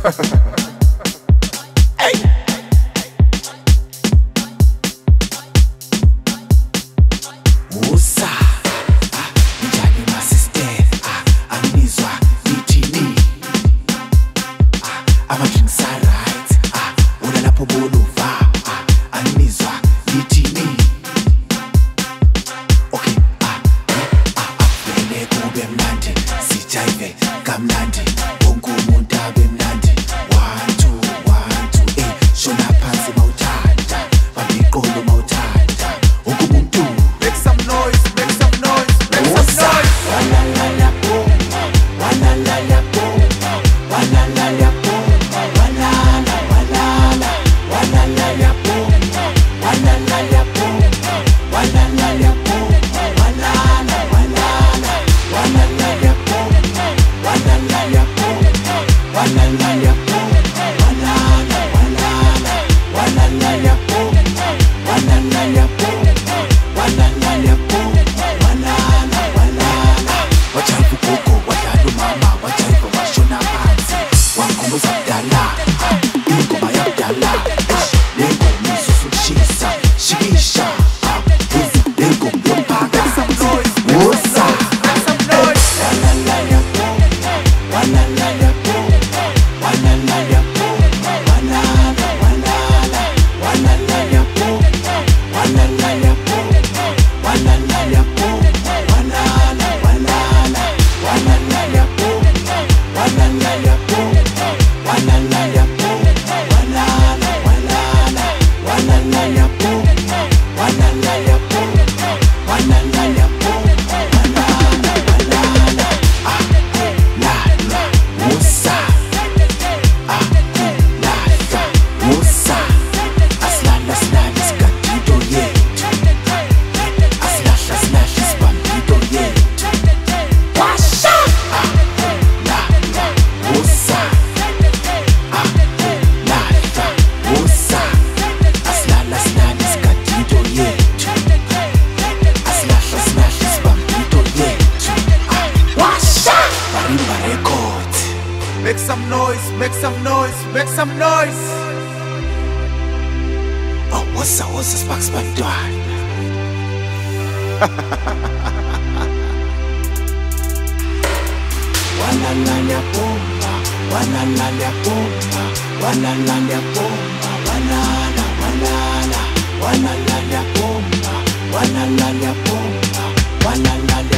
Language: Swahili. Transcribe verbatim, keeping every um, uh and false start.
Hey. Musa, ah, njani ma sister, ah, anizwa nithini, ah, ama drinks are right, ah, una lapho boluva, ah, anizwa nithini. Okay, ah, ah, ah, vele kube mnandi, sijayive kamnandi, wonke umuntu abe mnandi. One two, one two, eh, shona phansi mawuthanda, bamba iqolo mawuthanda, wonke umuntu. Make some noise, make some noise, make some noise. Wana la la bomba, wana la la bomba, wana la la bomba, wana la wana la, wana la la bomba, wana la la bomba, wana la la bomba, wana la wana la, wana la la bomba, wana la la bomba, wana la la bomba, wana la wana la, wana la la bomba, wana la la bomba, wana la la bomba, wana la wana la. Wajayiva ugogo, wadlala umama, wajayiva washona phansi, wangikhumbuza kudala, ah, ingoma yakudala. Eish, le ngoma isusa ukushisa, shikisha, ah, izi le ngoma yomphakathi. Musa, Make some noise. wana la la bomba, wana la la bomba, wana la la bomba, wana la wana la, wana la la bomba, wana la la bomba, wana la la bomba, wana la wana la, wana la la bomba, wana la la bomba, wana la la bomba, wana la wana la, wana la la bomba, wana la la bomba, wana la la bomba, wana la wana la. Ah, la la Musa, ah, la la Musa, asilala silala isigadido yethu, asilahla silahla isibambido yethu. Washa, ah, la la Musa, ah, la la Musa, asilala silala isigadido yethu, asilahla silahla isibambido yethu. Ah, washa, Marimba Records. Make some noise, make some noise, make some noise. Oh, woza woza Sparks bantwana. Wana la la bomba, wana la la bomba, wana la la bomba, wana la wana la, wana la la bomba, wana la la bomba, wana la